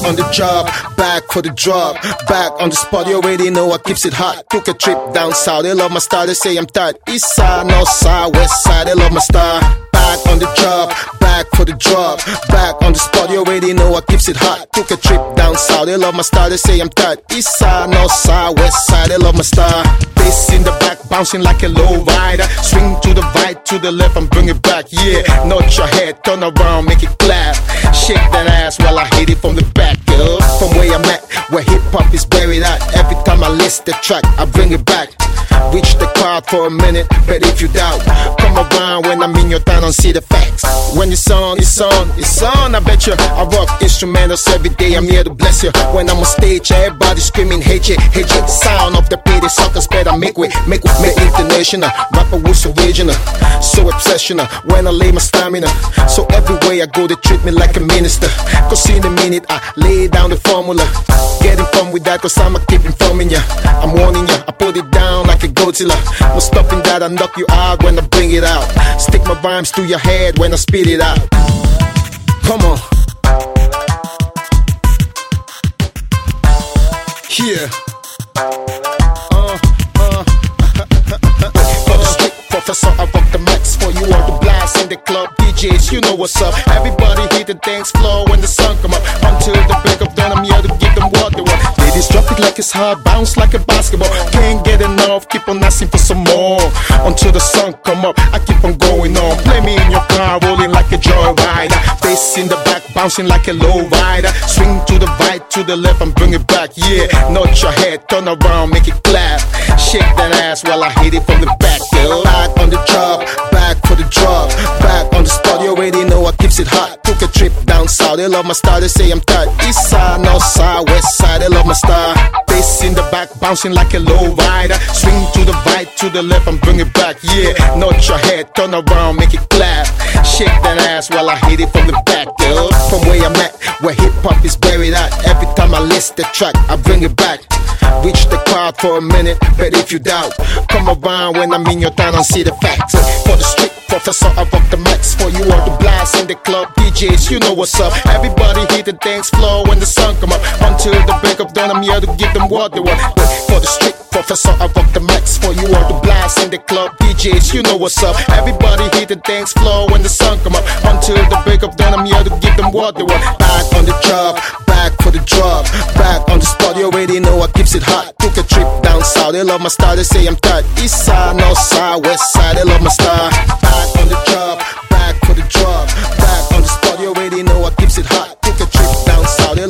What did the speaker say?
on the job, back for the drop. Back on the spot, you already know I keeps it hot. Took a trip down south, they love my style, they say I'm tight. East side, north side, west side, they love my style. Back on the job, back for the drop. Back on the spot, you already know I keeps it hot. Took a trip down south, they love my style, they say I'm tight. East side, north side, west side, they love my style. Bass in the back, bouncing like a low rider. Swing to the right, to the left, and bring it back, yeah. Nod your head, turn around, make it clap. Shake that ass while I hit it from the back, girl. From where I'm at, where hip-hop is buried at. Every time I list the track, I bring it back. Reach the crowd for a minute, but if you doubt, come around when I'm in your town and see the facts. When it's on, it's on, it's on. I bet you I rock instrumentals every day, I'm here to bless you. When I'm on stage, everybody screaming, hey J, hey J. Sound of the pity suckers better make way international. Rapper was original, so obsessional when I lay my stamina. So everywhere I go, they treat me like a minister. Cause in a minute, I lay down the formula. Getting fun with that, cause I'ma keep informing ya. I'm warning ya, I put it down like a Godzilla. No stopping that, I knock you out when I bring it out. Stick my rhymes to your head when I spit it out. Come on. Yeah. For the street professor, I rock the mics for you all the blast in the club. DJs, you know what's up. Everybody hit the dance floor when the sun come up. Until the break of dawn, I'm here to give them what they want. Ladies, drop it like it's hard, bounce like a basketball. Can't get enough, keep on asking for some more. Until the sun come up, I keep on going on. Play me in your car, rolling like a joyrider. Bass in the back, bouncing like a low rider. Swing to the right, to the left, and bring it back, yeah. Nod your head, turn around, make it clap. Shake that ass while I hit it from the back, girl. Back on the job, back for the drop. Back on the spot, you already know I keeps it hot. Took a trip down south, they love my style, they say I'm tight. East side, north side, west side, they love my style. Bass in the back, bouncing like a low rider. Swing to the right, to the left, and bring it back, yeah. Nod your head, turn around, make it clap. Shake that ass while I hit it from the back, girl. From where I'm at, where hip-hop is buried at. Every time I list the track, I bring it back. Reach the crowd for a minute, but if you doubt, come around when I'm in your town and see the facts. For the street professor, I rock the mics for you all the blast in the club. DJs, you know what's up. Everybody hit the dance floor when the sun come up. Until the break of dawn, I'm here to give them what they want. For the street professor, I rock the mics for you all the blast in the club. DJs, you know what's up. Everybody hit the dance floor when the sun come up. Until the break of dawn, I'm here to give them what they want. Back on the job, back for the drop. Back on the spot, you already know I keeps it hot. Took a trip down south, they love my style, they say I'm tight. East side, north side, west side, they love my style. Back on the job, back for the drop. Back on the spot, you already know I keeps it hot. Took a trip down south, they